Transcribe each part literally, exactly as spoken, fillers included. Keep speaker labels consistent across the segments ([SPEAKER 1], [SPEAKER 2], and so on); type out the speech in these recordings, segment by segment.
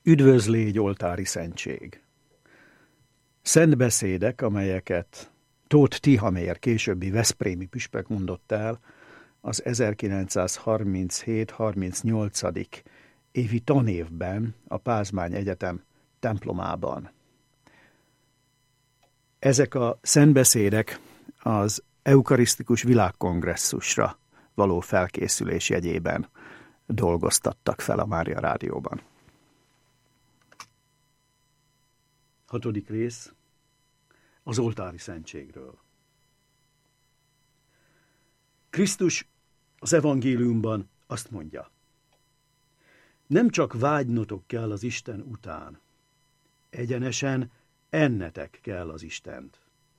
[SPEAKER 1] Üdvözlégy oltári szentség! Szentbeszédek, amelyeket Tóth Tihamér későbbi veszprémi püspök mondott el az ezerkilencszázharminchét harmincnyolc. évi tanévben a Pázmány Egyetem templomában. Ezek a szentbeszédek az eukarisztikus világkongresszusra való felkészülés jegyében dolgoztattak fel a Mária Rádióban. Hatodik rész az oltári szentségről. Krisztus az evangéliumban azt mondja: nem csak vágynotok kell az Isten után, egyenesen ennetek kell az Istent.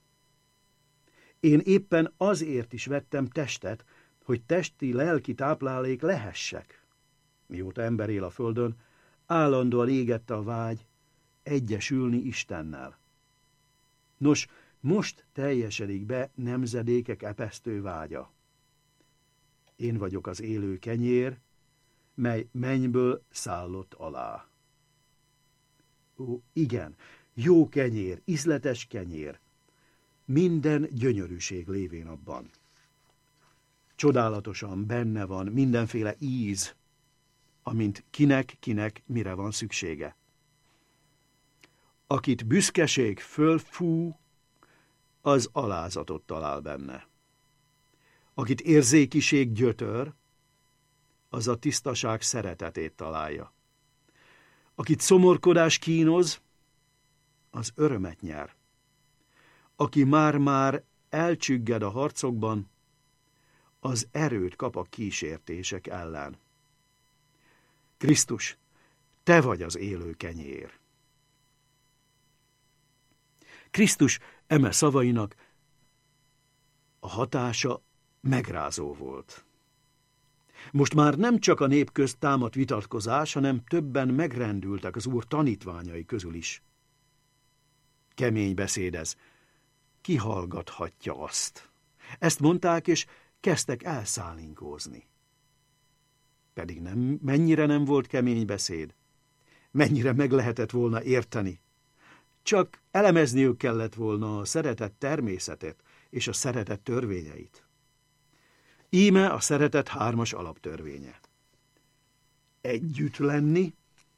[SPEAKER 1] Én éppen azért is vettem testet, hogy testi-lelki táplálék lehessek. Mióta ember él a földön, állandóan égette a vágy egyesülni Istennel. Nos, most teljesedik be nemzedékek epesztő vágya. Én vagyok az élő kenyér, mely mennyből szállott alá. Ó, igen, jó kenyér, ízletes kenyér, minden gyönyörűség lévén abban. Csodálatosan benne van mindenféle íz, amint kinek-kinek mire van szüksége. Akit büszkeség fölfú, az alázatot talál benne. Akit érzékiség gyötör, az a tisztaság szeretetét találja. Akit szomorkodás kínoz, az örömet nyer. Aki már-már elcsügged a harcokban, az erőt kap a kísértések ellen. Krisztus, te vagy az élő kenyér. Krisztus eme szavainak a hatása megrázó volt. Most már nem csak a nép közt támadt vitatkozás, hanem többen megrendültek az Úr tanítványai közül is. Kemény beszéd ez. Ki hallgathatja azt? Ezt mondták, és kezdtek elszálinkózni. Pedig nem, mennyire nem volt kemény beszéd? Mennyire meg lehetett volna érteni? Csak elemezniük kellett volna a szeretet természetét és a szeretet törvényeit. Íme a szeretet hármas alaptörvénye. Együtt lenni,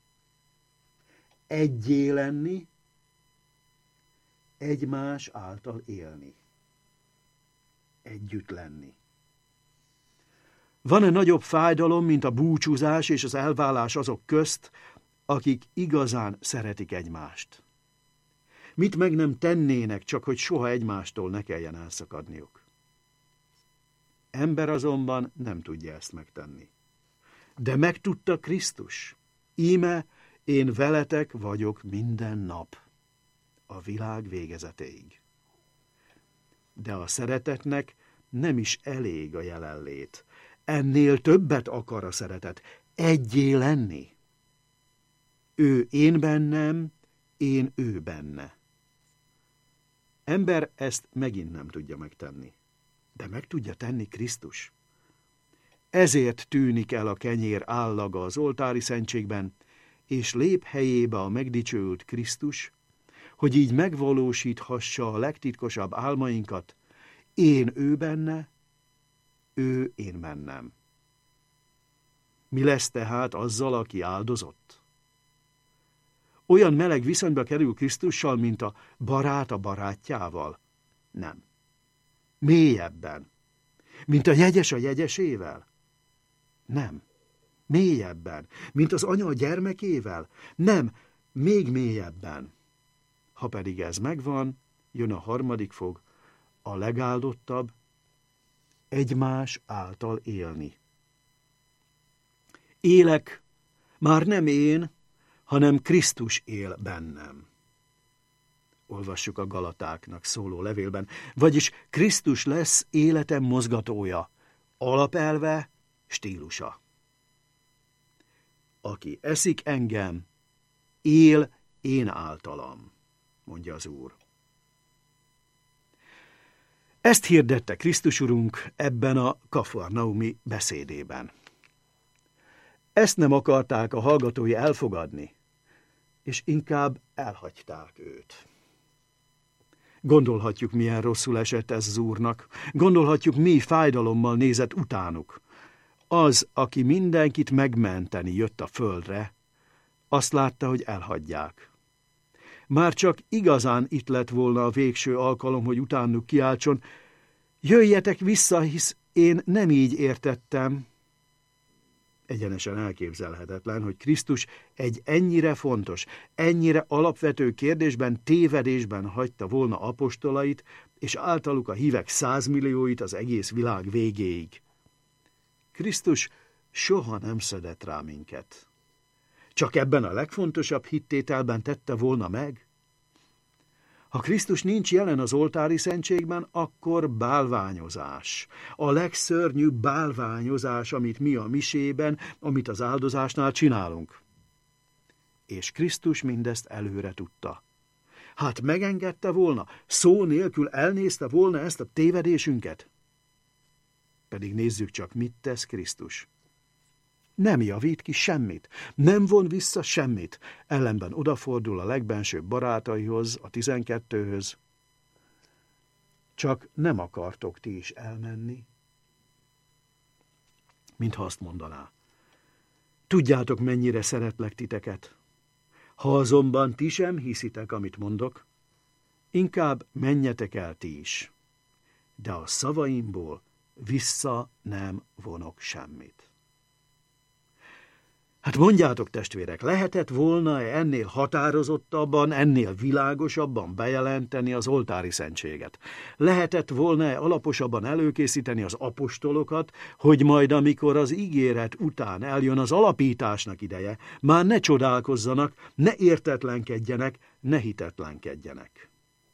[SPEAKER 1] egyé lenni, egymás által élni. Együtt lenni. Van-e nagyobb fájdalom, mint a búcsúzás és az elválás azok közt, akik igazán szeretik egymást? Mit meg nem tennének, csak hogy soha egymástól ne kelljen elszakadniuk? Ember azonban nem tudja ezt megtenni. De megtudta Krisztus. Íme én veletek vagyok minden nap, a világ végezetéig. De a szeretetnek nem is elég a jelenlét. Ennél többet akar a szeretet, egyé lenni. Ő én bennem, én ő benne. Ember ezt megint nem tudja megtenni, de meg tudja tenni Krisztus. Ezért tűnik el a kenyér állaga az oltári szentségben, és lép helyébe a megdicsőült Krisztus, hogy így megvalósíthassa a legtitkosabb álmainkat, én ő benne, ő én bennem. Mi lesz tehát azzal, aki áldozott? Olyan meleg viszonyba kerül Krisztussal, mint a barát a barátjával? Nem. Mélyebben. Mint a jegyes a jegyesével? Nem. Mélyebben. Mint az anya a gyermekével? Nem. Még mélyebben. Ha pedig ez megvan, jön a harmadik fog, a legáldottabb, egymás által élni. Élek, már nem én, hanem Krisztus él bennem. Olvassuk a Galatáknak szóló levélben. Vagyis Krisztus lesz életem mozgatója, alapelve, stílusa. Aki eszik engem, él én általam, mondja az Úr. Ezt hirdette Krisztus Urunk ebben a kafarnaumi beszédében. Ezt nem akarták a hallgatói elfogadni, és inkább elhagyták őt. Gondolhatjuk, milyen rosszul esett ez az úrnak. Gondolhatjuk, mi fájdalommal nézett utánuk. Az, aki mindenkit megmenteni jött a földre, azt látta, hogy elhagyják. Már csak igazán itt lett volna a végső alkalom, hogy utánuk kiáltson: jöjjetek vissza, hisz én nem így értettem. Egyenesen elképzelhetetlen, hogy Krisztus egy ennyire fontos, ennyire alapvető kérdésben, tévedésben hagyta volna apostolait, és általuk a hívek százmillióit az egész világ végéig. Krisztus soha nem szedett rá minket. Csak ebben a legfontosabb hittételben tette volna meg? Ha Krisztus nincs jelen az oltári szentségben, akkor bálványozás. A legszörnyűbb bálványozás, amit mi a misében, amit az áldozásnál csinálunk. És Krisztus mindezt előre tudta. Hát megengedte volna, szó nélkül elnézte volna ezt a tévedésünket? Pedig nézzük csak, mit tesz Krisztus. Nem javít ki semmit, nem von vissza semmit, ellenben odafordul a legbensőbb barátaihoz, a tizenkettőhöz. Csak nem akartok ti is elmenni? Mintha azt mondaná: tudjátok, mennyire szeretlek titeket. Ha azonban ti sem hiszitek, amit mondok, inkább menjetek el ti is. De a szavaimból vissza nem vonok semmit. Hát mondjátok, testvérek, lehetett volna ennél határozottabban, ennél világosabban bejelenteni az oltári szentséget? Lehetett volna alaposabban előkészíteni az apostolokat, hogy majd, amikor az ígéret után eljön az alapításnak ideje, már ne csodálkozzanak, ne értetlenkedjenek, ne hitetlenkedjenek.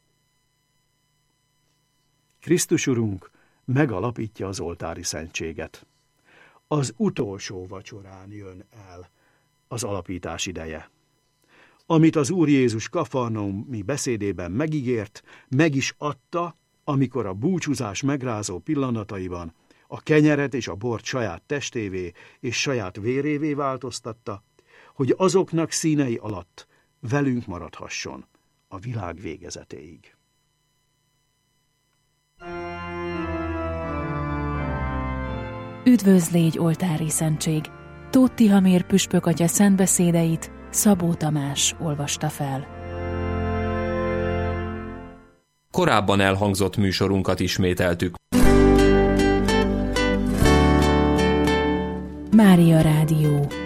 [SPEAKER 1] Krisztus Urunk megalapítja az oltári szentséget. Az utolsó vacsorán jön el az alapítás ideje. Amit az Úr Jézus kafarnaumi beszédében megígért, meg is adta, amikor a búcsúzás megrázó pillanataiban a kenyeret és a bort saját testévé és saját vérévé változtatta, hogy azoknak színei alatt velünk maradhasson a világ végezetéig.
[SPEAKER 2] Üdvözl légy oltári szentség! Tóth Tihamér püspök atya szentbeszédeit Szabó Tamás olvasta fel.
[SPEAKER 3] Korábban elhangzott műsorunkat ismételtük.
[SPEAKER 2] Mária Rádió.